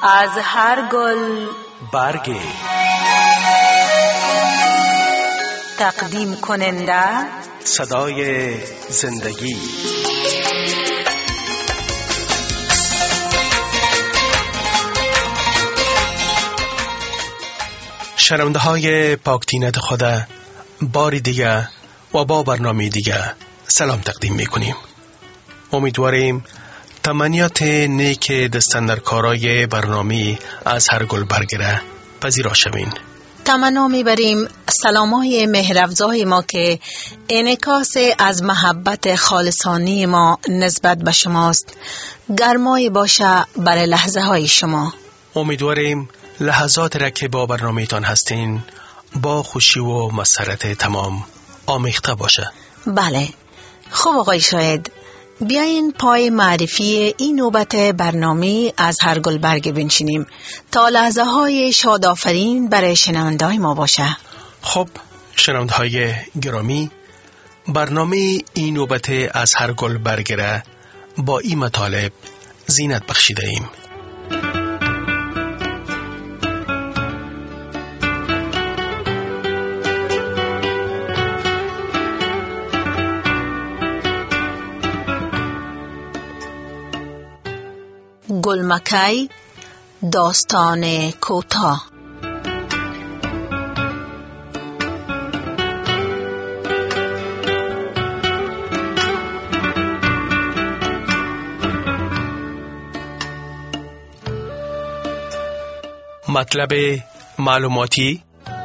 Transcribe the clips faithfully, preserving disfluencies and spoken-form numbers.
از هر گل برگی. تقدیم کننده صدای زندگی. شنونده های پاکتینت خدا، باری دیگه و با برنامه دیگه سلام تقدیم میکنیم. امیدواریم تمنیات نیک دستن در کارای برنامه از هر گل برگره پذیرا شوین. تمنا میبریم سلامای مهرافزای ما که انعکاس از محبت خالصانه ما نسبت به شماست گرمای باشه برای لحظه های شما. امیدواریم لحظات را که با برنامه تان هستین با خوشی و مسرت تمام آمیخته باشه. بله. خب آقای شاهد، بیاین پای معرفی این نوبت برنامه از هر گل برگ بنشینیم تا لحظه های شادآفرین برای شنونده های ما باشه. خب شنونده های گرامی، برنامه این نوبت از هر گل برگره با این مطالب زینت بخشیده ایم. گلمکی داستان کوتاه. مطلب معلوماتی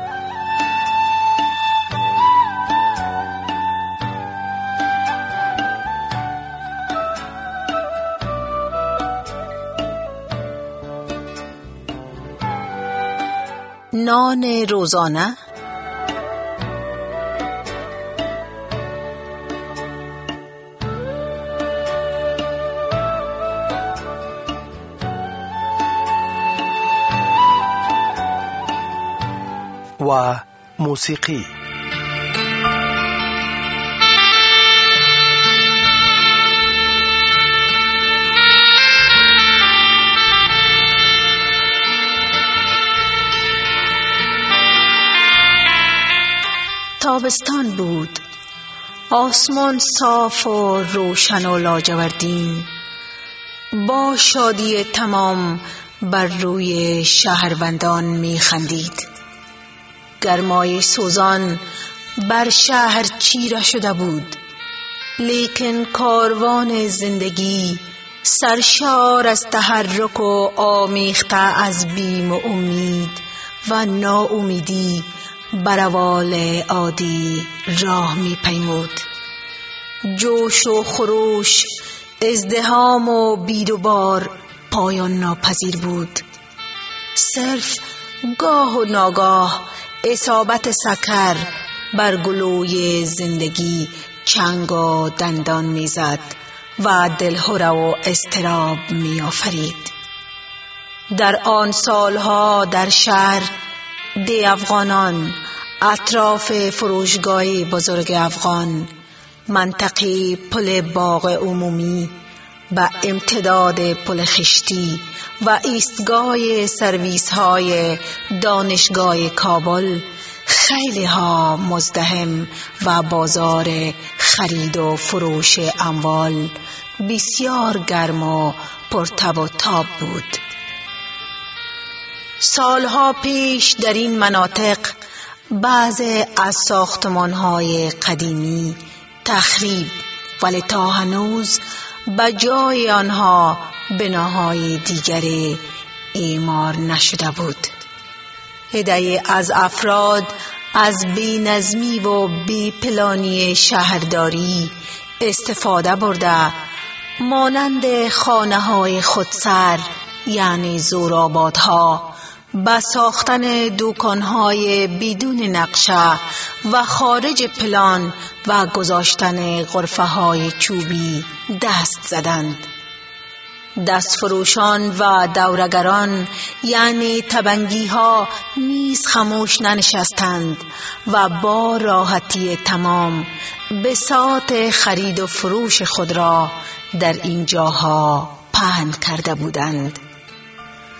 نان روزانه، و موسیقی. تابستان بود. آسمان صاف و روشن و لاجوردین با شادی تمام بر روی شهروندان می خندید. گرمای سوزان بر شهر چیره شده بود، لیکن کاروان زندگی سرشار از تحرک و آمیخته از بیم و امید و ناامیدی بر اوال عادی راه می پیمود. جوش و خروش، ازدحام و بیروبار پایان ناپذیر بود. صرف گاه و ناگاه اصابت سکر بر گلوی زندگی چنگ و دندان می زد و دلهره و اضطراب می آفرید. در آن سالها در شهر دی افغانان اطراف فروشگاه بزرگ افغان، منطقه پل باغ عمومی و امتداد پل خشتی و ایستگاه سرویس های دانشگاه کابل خیلی ها مزدحم و بازار خرید و فروش اموال بسیار گرم و پرتب و تاب بود. سالها پیش در این مناطق بعض از ساختمان‌های قدیمی تخریب، ولی تا هنوز به جای آنها بناهای دیگر اعمار نشده بود. عده‌ای از افراد از بی‌نظمی و بی‌پلانی شهرداری استفاده برده، مانند خانه‌های خودسر یعنی زورآبادها، با ساختن دوکانهای بدون نقشه و خارج پلان و گذاشتن غرفه‌های چوبی دست زدند. دستفروشان و دورگران یعنی تبنگی ها نیز خاموش ننشستند و با راحتی تمام بساط خرید و فروش خود را در این جاها پهن کرده بودند.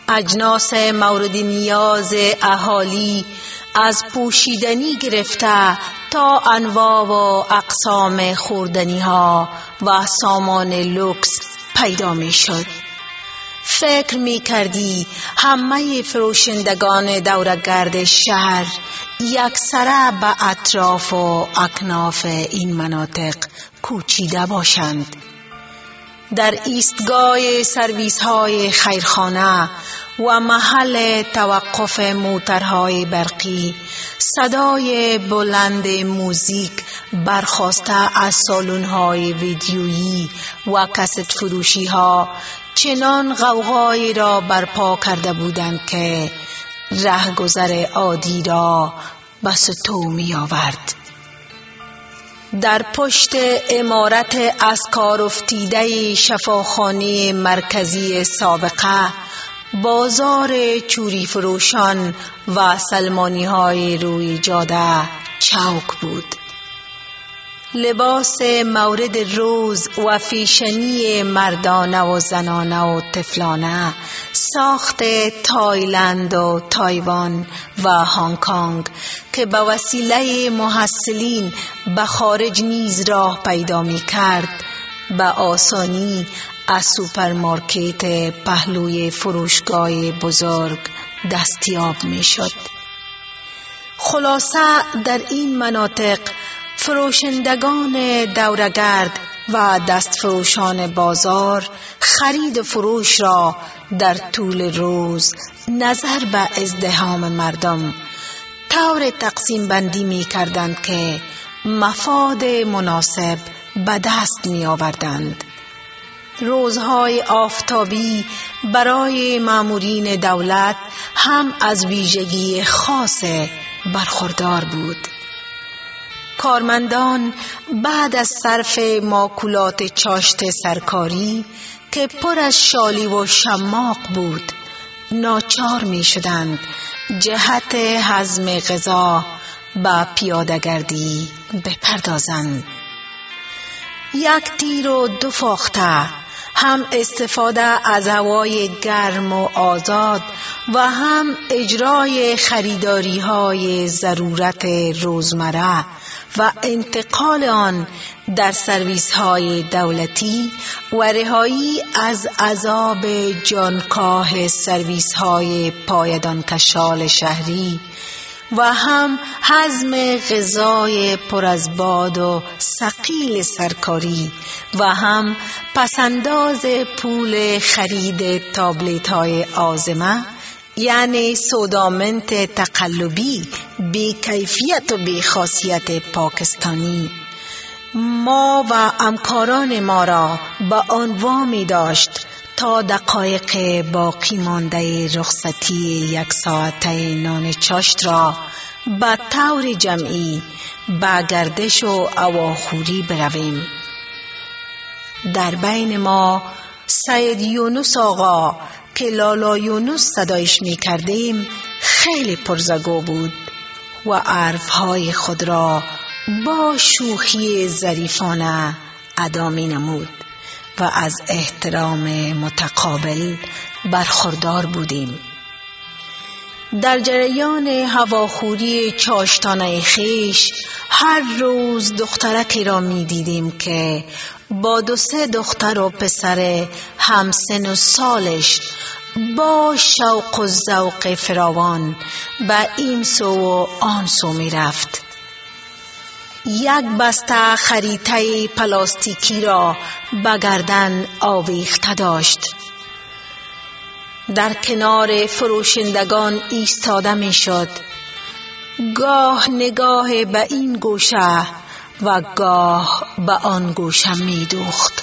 اجناس مورد نیاز اهالی از پوشیدنی گرفته تا انواع و اقسام خوردنی ها و سامان لوکس پیدا می شد. فکر می کردی همه فروشندگان دورگرد شهر یکسره به اطراف و اکناف این مناطق کوچیده باشند. در ایستگاه سرویس های خیرخانه و محل توقف موترهای برقی صدای بلند موزیک برخاسته از سالن های ویدیویی و کست فروشی ها چنان غوغایی را برپا کرده بودند که رهگذر عادی را به ستو می آورد. در پشت عمارت از کار افتیده شفاخانه مرکزی سابقه بازار چوری فروشان و سلمانی های روی جاده چوک بود. لباس مورد روز و فیشنی مردانه و زنانه و طفلانه ساخت تایلند و تایوان و هنگ کنگ که به وسیله محصلین به خارج نیز راه پیدا می کرد به آسانی از سوپرمارکت پهلوی فروشگاه بزرگ دستیاب می شد. خلاصه در این مناطق فروشندگان دورگرد و دستفروشان بازار خرید و فروش را در طول روز نظر به ازدحام مردم طور تقسیم بندی می کردند که مفاد مناسب به دست می آوردند. روزهای آفتابی برای مامورین دولت هم از ویژگی خاص برخوردار بود. کارمندان بعد از صرف ماکولات چاشت سرکاری که پر از شالی و شماق بود ناچار می شدند جهت هضم غذا به پیاده‌گردی بپردازند. یک تیر و دو فاخته، هم استفاده از هوای گرم و آزاد و هم اجرای خریداری های ضرورت روزمره و انتقال آن در سرویس های دولتی و رهایی از عذاب جانکاه سرویس های پایدان کشال شهری و هم هضم غذای پر از باد و ثقیل سرکاری و هم پسنداز پول خرید تابلت های آزمه یعنی سودامنت تقلبی بی کیفیت و بی خاصیت پاکستانی ما و همکاران ما را به آن وامی داشت تا دقایق باقی مانده رخصتی یک ساعته نان چاشت را به طور جمعی به گردش و هواخوری برویم. در بین ما سید یونس آقا که لالا یونس صدایش می کردیم خیلی پرزگو بود و عرفهای خود را با شوخی ظریفانه ادا می نمود و از احترام متقابل برخوردار بودیم. در جریان هواخوری چاشتانه خیش هر روز دخترکی را می دیدیم که با دو سه دختر و پسر همسن و سالش با شوق و ذوق فراوان به این سو و آن سو می رفت. یک بسته خریطه پلاستیکی را به گردن آویخته داشت. در کنار فروشندگان ایستاده می شد. گاه نگاه به این گوشه و گاه به آن گوشه می دوخت.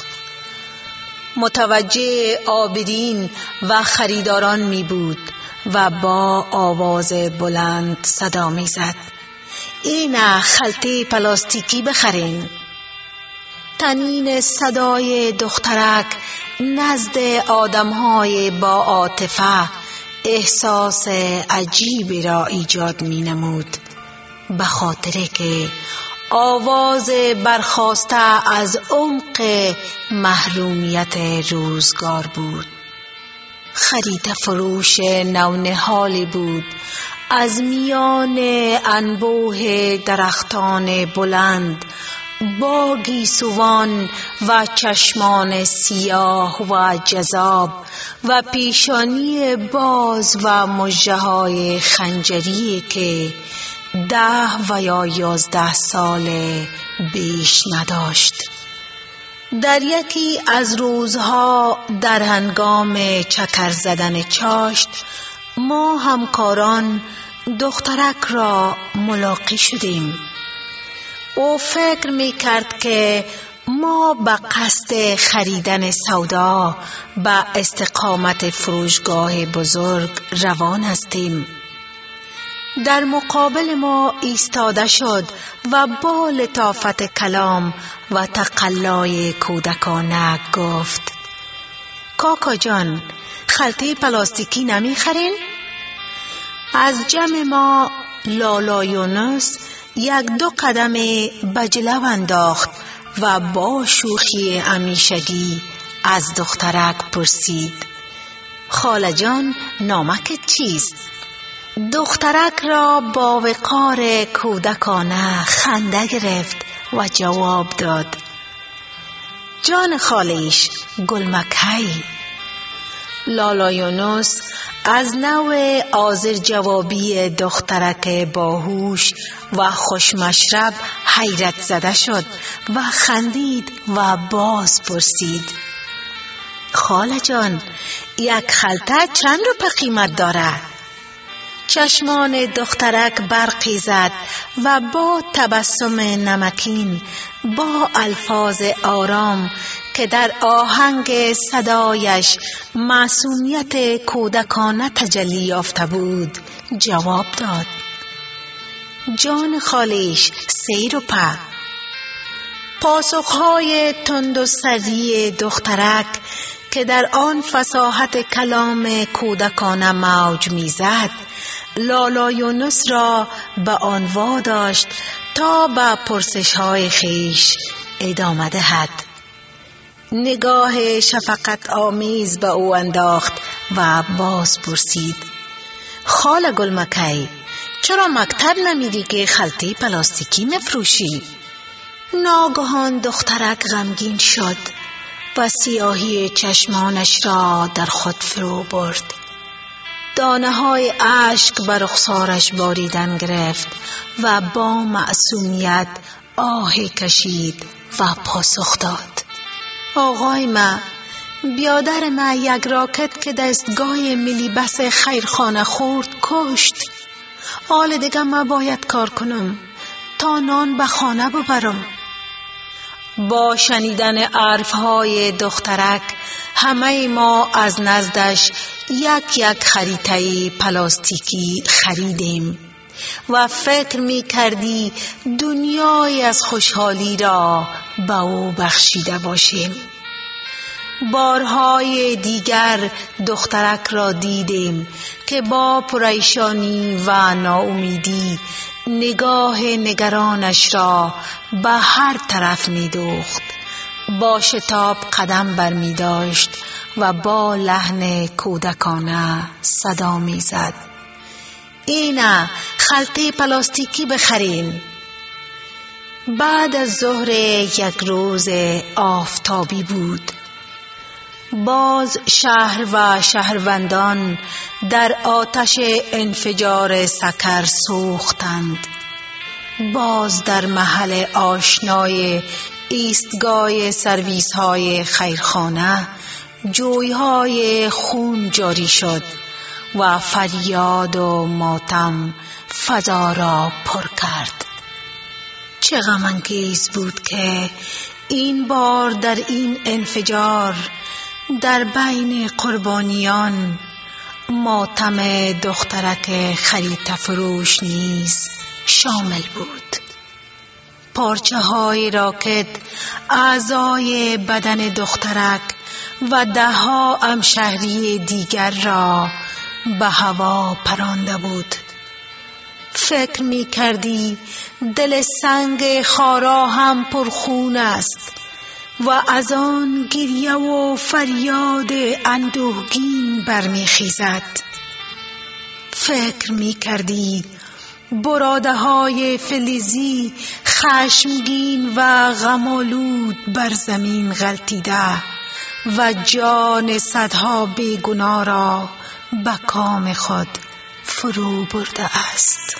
متوجه عابرین و خریداران می بود و با آواز بلند صدا می زد: این خلطه پلاستیکی بخرین. تنین صدای دخترک نزد آدمهای با عاطفه احساس عجیبی را ایجاد می نمود، به خاطر که آواز برخاسته از عمق محرومیت روزگار بود. خرید فروش نونهالی بود. از میان انبوه درختان بلند با گیسوان و چشمان سیاه و جذاب و پیشانی باز و مژه‌های خنجری که ده و یا یازده سال بیش نداشت. در یکی از روزها در هنگام چکر زدن چاشت ما همکاران دخترک را ملاقات شدیم. او فکر می کرد که ما به قصد خریدن سودا به استقامت فروشگاه بزرگ روان هستیم. در مقابل ما ایستاده شد و با لطافت کلام و تقلای کودکانه گفت: کاکا جان، خلطه پلاستیکی نمی خرین؟ از جمع ما لالا یونس یک دو قدم به جلو انداخت و با شوخی همیشگی از دخترک پرسید: خاله جان، نامک چیست؟ دخترک را با وقار کودکانه خنده گرفت و جواب داد: جان خالیش، گلمکی. لالا یونس از نوع آذر جوابی دخترک باهوش و خوشمشرب حیرت زده شد و خندید و باز پرسید: خاله جان، یک خلطه چند روپه قیمت داره؟ چشمان دخترک برقی زد و با تبسم نمکین با الفاظ آرام که در آهنگ صدایش معصومیت کودکانه تجلی یافته بود جواب داد: جان خالیش، سه روپه. پاسخهای تند و سری دخترک که در آن فصاحت کلام کودکانه موج میزد لالا یونس را به آن واداشت تا به پرسش‌های خیش ادامه دهد. نگاه شفقت آمیز به او انداخت و باز پرسید: خاله گلمکی، چرا مکتب نمیری که خلطه پلاستیکی مفروشی؟ ناگهان دخترک غمگین شد و سیاهی چشمانش را در خود فرو برد. دانه های اشک بر رخسارش باریدن گرفت و با معصومیت آهی کشید و پاسخ داد: آقای ما، بیادر ما یک راکت که دستگاه ملی بس خیرخانه خورد کشت. حال دیگه ما باید کار کنم تا نان به خانه ببرم. با شنیدن حرفهای دخترک همه ما از نزدش یک یک خریطه پلاستیکی خریدیم و فکر می کردی دنیای از خوشحالی را به او بخشیده باشیم. بارهای دیگر دخترک را دیدیم که با پریشانی و ناامیدی نگاه نگرانش را به هر طرف می دوخت. با شتاب قدم بر می داشت و با لحن کودکانه صدا می زد: اینه خلطه پلاستیکی بخرین. بعد از ظهر یک روز آفتابی بود. باز شهر و شهروندان در آتش انفجار سکر سوختند. باز در محل آشنای ایستگاه سرویس های خیرخانه جویهای خون جاری شد و فریاد و ماتم فضا را پر کرد. چه غم انگیز بود که این بار در این انفجار در بین قربانیان ماتم دخترک خریطه فروش نیز شامل بود. پارچه های راکت اعضای بدن دخترک و ده ها همشهری دیگر را به هوا پرانده بود. فکر می کردی دل سنگ خارا هم پرخون است و از آن گریه و فریاد اندوهگین برمیخیزد. فکر می کردید براده های فلزی خشمگین و غم‌آلود بر زمین غلتیده و جان صدها بیگناه را به کام خود فرو برده است.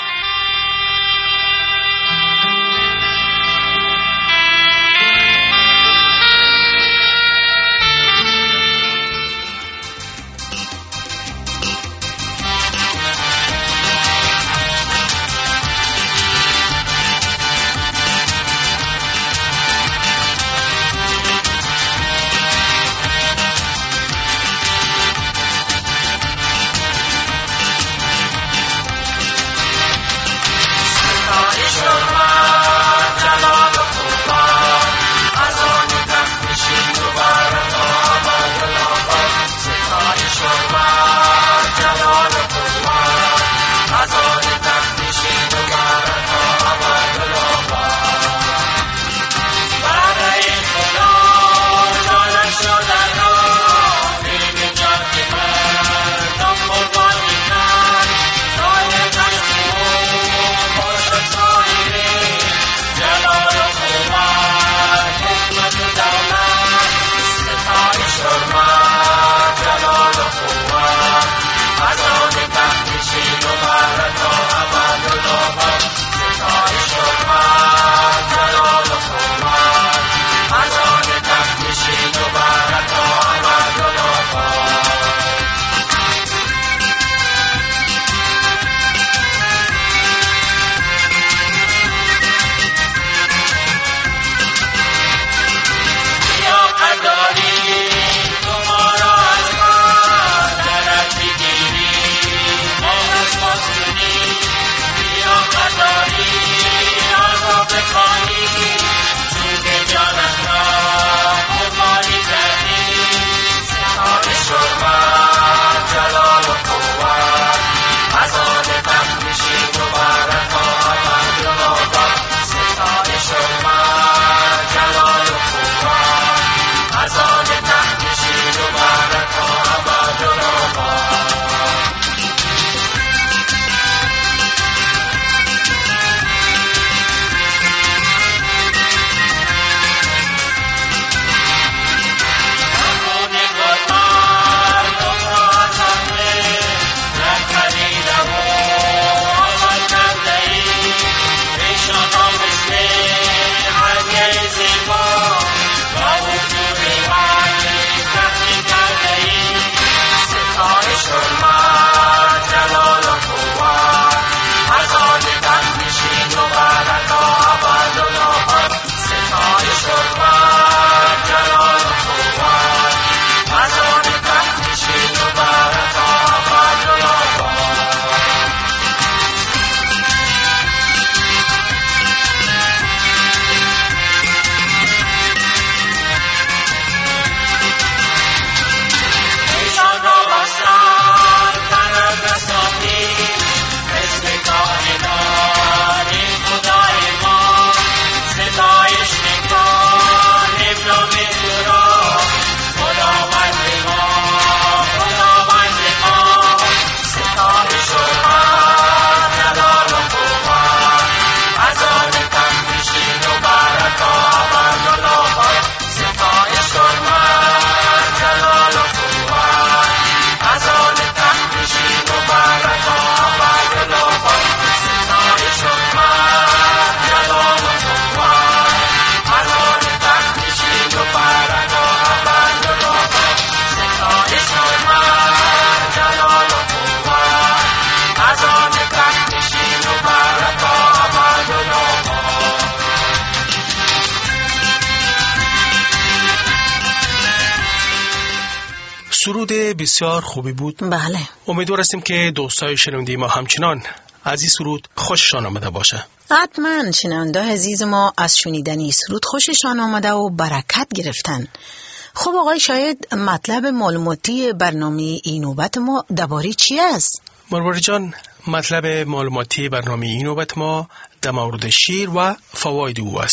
سرود بسیار خوبی بود. بله. امیدوار هستیم که دوستای شنونده ما همچنان از این سرود خوششان آمده باشه. حتما شنونده عزیز ما از شنیدن این سرود خوششان آمده و برکت گرفتن. خب آقای شاید مطلب معلوماتی برنامه این نوبت ما درباره چی است؟ مرباری جان، مطلب معلوماتی برنامه این نوبت ما در مورد شیر و فواید او است.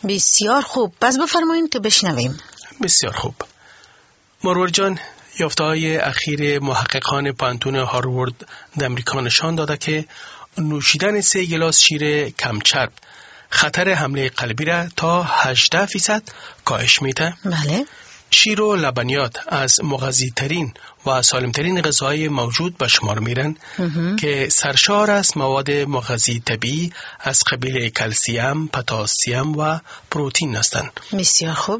بسیار خوب، پس بفرمایید که بشنویم. بسیار خوب. مروار جان، یافته‌های اخیر محققان پانتون هاروارد در امریکا نشان داده که نوشیدن سه گلاس شیر کم چرب خطر حمله قلبی را تا هجده فیصد کاهش میده. بله. شیر و لبنیات از مغذی ترین و سالم ترین غذاهای موجود به شمار میرن که سرشار از مواد مغذی طبیعی از قبیل کلسیم، پتاسیم و پروتئین هستند. بسیار خوب.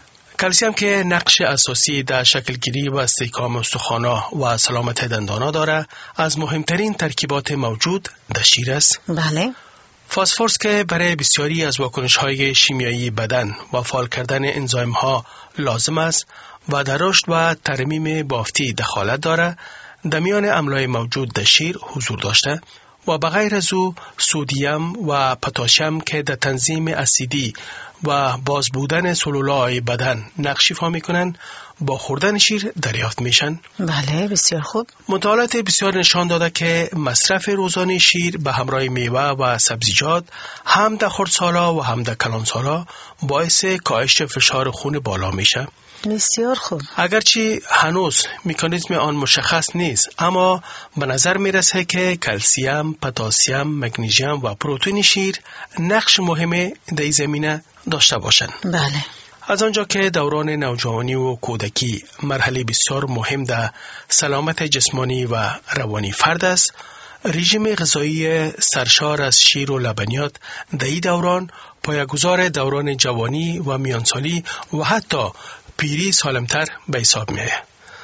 کلسیم که نقش اساسی در شکل گیری و استحکام استخوان‌ها و سلامت دندان‌ها داره، از مهمترین ترکیبات موجود در شیر است. بله. فسفرس که برای بسیاری از واکنش‌های شیمیایی بدن و فعال کردن انزایم‌ها لازم است و در رشد و ترمیم بافتی دخالت داره، در میان املاح موجود در شیر حضور داشته و بغیر از او سدیم و پتاسیم که در تنظیم اسیدی و باز بودن سلولهای بدن نقش ایفا میکنن با خوردن شیر دریافت میشن. بله، بسیار خوب. مطالعات بسیار نشان داده که مصرف روزانه شیر به همراه میوه و سبزیجات هم در خردسالا و هم در کلانسالا باعث کاهش فشار خون بالا میشه. بسیار خوب. اگرچه هنوز مکانیزم آن مشخص نیست، اما به نظر میرسه که کلسیم، پتاسیم، مگنیزیم و پروتئین شیر نقش مهمی در این زمینه داشته باشند. بله. از آنجا که دوران نوجوانی و کودکی مرحله بسیار مهم در سلامت جسمانی و روانی فرد است، رژیم غذایی سرشار از شیر و لبنیات در این دوران پایه‌گذار دوران جوانی و میانسالی و حتی پیری سالمتر به حساب می‌آید.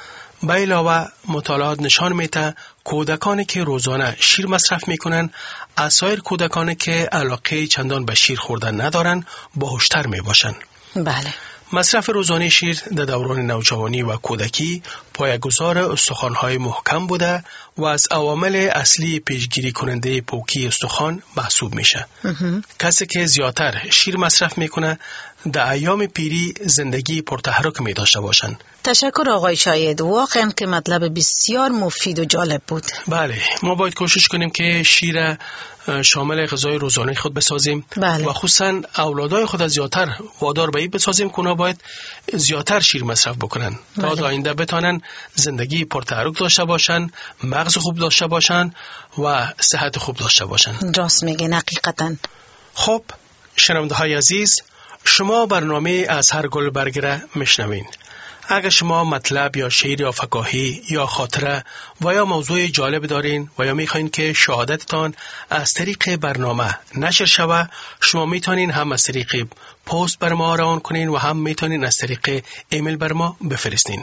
به علاوه مطالعات نشان می‌دهند کودکانی که روزانه شیر مصرف می‌کنند از سایر کودکانی که علاقه چندان به شیر خوردن ندارند باهوشتر می‌باشند. بله. مصرف روزانه شیر در دوران نوجوانی و کودکی پایه‌گذار استخوان‌های محکم بوده و از عوامل اصلی پیشگیری کننده پوکی استخوان محسوب میشه. کسی که زیادتر شیر مصرف میکنه در ایام پیری زندگی پرتحرک می داشته باشند. تشکر آقای شاید، واقعا که مطلب بسیار مفید و جالب بود. بله، ما باید کوشش کنیم که شیر شامل غذای روزانه خود بسازیم. بله. و خصوصا اولادای خود از زیادتر وادار به این بسازیم که اونا باید زیادتر شیر مصرف بکنن. بله. تا آینده بتانن زندگی پرتحرک داشته باشن، مغز خوب داشته باشن و صحت خوب داشته باشن. راست میگین، حقیقتا. خب شنونده های عزیز، شما برنامه از هر گل برگره میشنوین. اگر شما مطلب یا شعر یا فکاهی یا خاطره و یا موضوع جالب دارین و یا میخواین که شهادتتان از طریق برنامه نشر شوه، شما میتونین هم از طریق پست بر ما روان کنین و هم میتونین از طریق ایمیل بر ما بفرستین.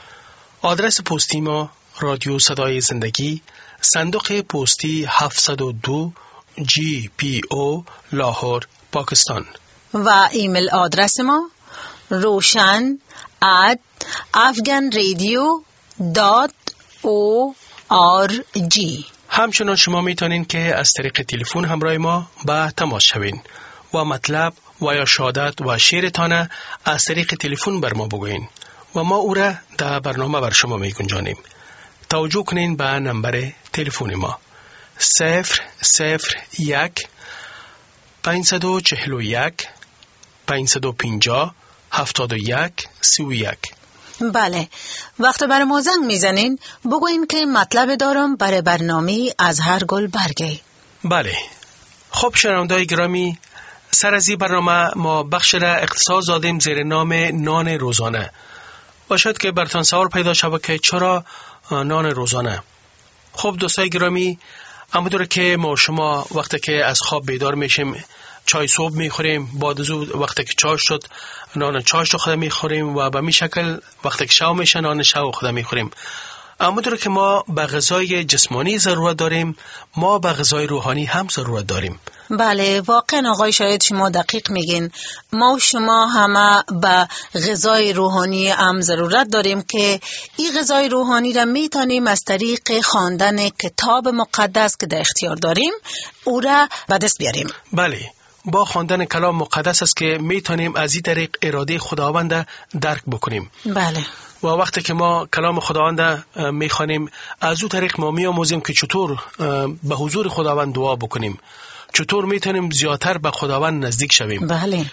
آدرس پستی ما رادیو صدای زندگی، صندوق پستی هفتصد و دو جی پی او لاهور، پاکستان. و ایمیل آدرس ما روشن ات افغان رادیو دات او آر جی. همچنان شما میتونین که از طریق تلفن همراه ما به تماس شوین و مطلب و یا شهادت و شعرتان از طریق تلفن بر ما بگوین و ما او را در برنامه بر شما میگنجانیم. توجه کنین به نمبر تلفن ما صفر صفر یک پنجصد و چهل و یک پنجصد و پنجاه هفتاد و یک سی و یک. بله، وقت برای ما زنگ میزنین بگوین که مطلب دارم برای برنامه از هر گل برگه. بله. خب شنونده‌های گرامی، سر از این برنامه ما بخش را اختصاص دادیم زیر نام نان روزانه. و شاید که براتون سوال پیدا شود که چرا نان روزانه؟ خب دوستای گرامی، همونطور که ما شما وقتی که از خواب بیدار میشیم چای صبح میخوریم، بعد از اون وقتی که چای شد نان چایش رو خود میخوریم و به می شکل وقتی که شو میشه نان شو خود میخوریم. همونطور که ما به غذای جسمانی ضرورت داریم، ما به غذای روحانی هم ضرورت داریم. بله، واقعا آقای شاید شما دقیق میگین. ما و شما همه به غذای روحانی هم ضرورت داریم که این غذای روحانی را میتونیم از طریق خواندن کتاب مقدس که در اختیار داریم او را به دست بیاریم. بله، با خواندن کلام مقدس است که میتونیم از این طریق اراده خداوند درک بکنیم. بله. و وقتی که ما کلام خداوند میخوانیم، از اون طریق ما میآموزیم که چطور به حضور خداوند دعا بکنیم، چطور میتونیم زیادتر به خداوند نزدیک شویم. بله.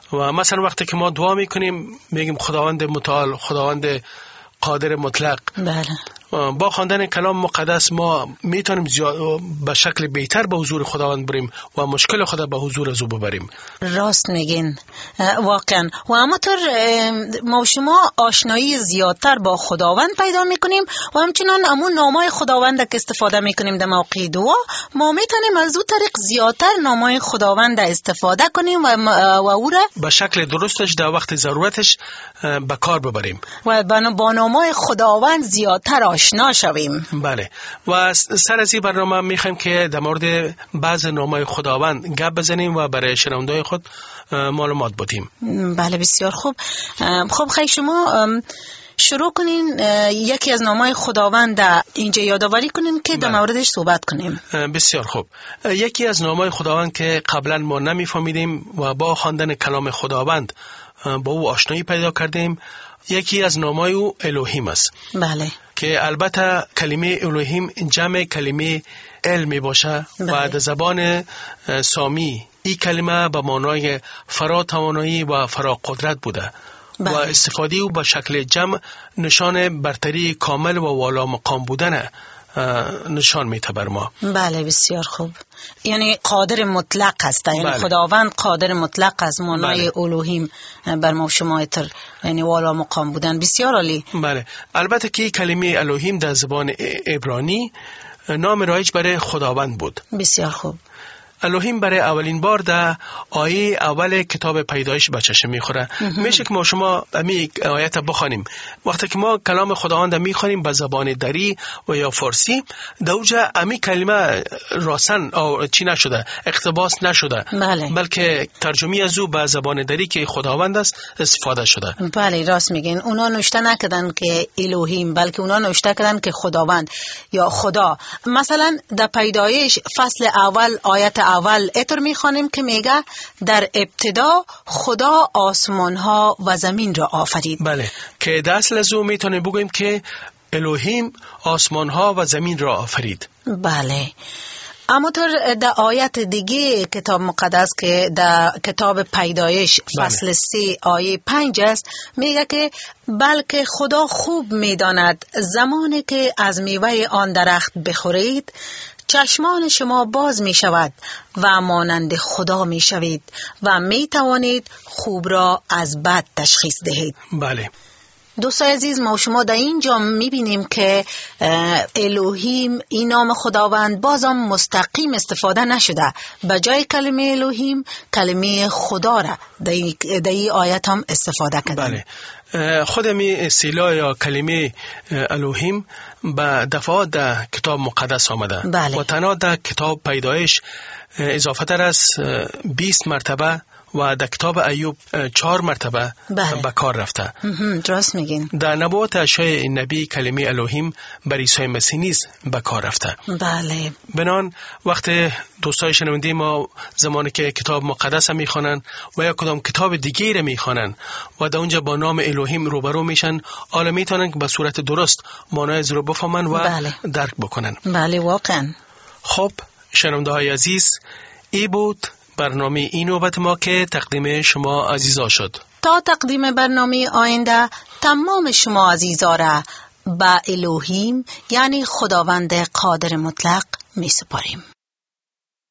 و مثلا وقتی که ما دعا میکنیم میگیم خداوند متعال، خداوند قادر مطلق. بله. با خواندن کلام مقدس ما میتونیم به شکل بهتر به حضور خداوند بریم و مشکل خدا به حضور از او ببریم. راست میگین واقعا. و همونطور ما و شما آشنایی زیادتر با خداوند پیدا میکنیم و همچنان همون نامای خداوند که استفاده میکنیم در موقع دعا، ما میتونیم از او طریق زیادتر نامای خداوند استفاده کنیم و, و او را به شکل درستش در وقت ضرورتش به کار ببریم و با نامای خداوند زیادتر آشنا شویم. بله. و سر از این برنامه میخوایم که در مورد بعض نامای خداوند گپ بزنیم و برای شنوندگان خود معلومات بدیم. بله بسیار خوب. خب خیلی شما شروع کنین یکی از نامای خداوند اینجا یادآوری کنین که در موردش صحبت کنیم. بسیار خوب. یکی از نامای خداوند که قبلا ما نمیفهمیدیم و با خواندن کلام خداوند با او آشنایی پیدا کردیم، یکی از نامای او الوهیم است. بله. که البته کلمه الوهیم جمع کلمه علم باشه. بله. و در زبان سامی این کلمه به معنای فرا توانایی و فرا قدرت بوده. بله. و استفاده او به شکل جمع نشان برتری کامل و والا مقام بودن نشان میده بر ما. بله بسیار خوب. یعنی قادر مطلق هست. یعنی بله. خداوند قادر مطلق از معنای بله. الوهیم بر ما شما تر، یعنی والا مقام بودن. بسیار عالی. بله. البته که کلمه الوهیم در زبان عبرانی نام رایج برای خداوند بود. بسیار خوب. الوهیم برای اولین بار در آیه اول کتاب پیدایش به چشم میخوره. میشه که ما شما امی آیت بخوانیم. وقتی که ما کلام خداوند میخوانیم به زبان دری و یا فارسی، در اونجا امی کلمه راسن او چی نشده، اقتباس نشده. بله. بلکه ترجمه از او به زبان دری که خداوند است استفاده شده. بله راست میگین. اونا نوشته نکردن که الوهیم، بلکه اونا نوشته کردن که خداوند یا خدا. مثلا در پیدایش فصل اول آیت اول اتر میخوانیم که میگه در ابتدا خدا آسمان ها و زمین را آفرید. بله. که در اصل از او میتونیم بگوییم که الوهیم آسمان ها و زمین را آفرید. بله. اما در آیت دیگه کتاب مقدس که در کتاب پیدایش فصل بله. سه آیه پنج است، میگه که بلکه خدا خوب میداند زمانی که از میوه آن درخت بخورید چشمان شما باز می شود و مانند خدا می شوید و می توانید خوب را از بد تشخیص دهید. بله. دوستای عزیز، ما شما در اینجا می بینیم که الوهیم این نام خداوند بازم مستقیم استفاده نشده. به جای کلمه الوهیم کلمه خدا را در این آیت هم استفاده کردن. بله. خود می اصطلاح یا کلمه الوهیم به دفعات در کتاب مقدس آمده. بله. و تنها در کتاب پیدایش اضافه تر از بیست مرتبه و در کتاب ایوب چهار مرتبه بله. به کار رفته. درست میگین. در نبوت اشعیا نبی کلمه الوهیم بر عیسی مسیح نیز به کار رفته. بله. بنان وقت دوستای شنونده ما زمانی که کتاب مقدس میخوانن و یا کدام کتاب دیگه را میخوانن و در اونجا با نام الوهیم روبرو میشن، حالا میتونن که به صورت درست معنای از رو بفهمن و بله. درک بکنن. بله واقعا. خب شنونده های عزیز، ای بود برنامه این نوبت ما که تقدیم شما عزیزا شد. تا تقدیم برنامه آینده تمام شما عزیزا را به الوهیم یعنی خداوند قادر مطلق می سپاریم.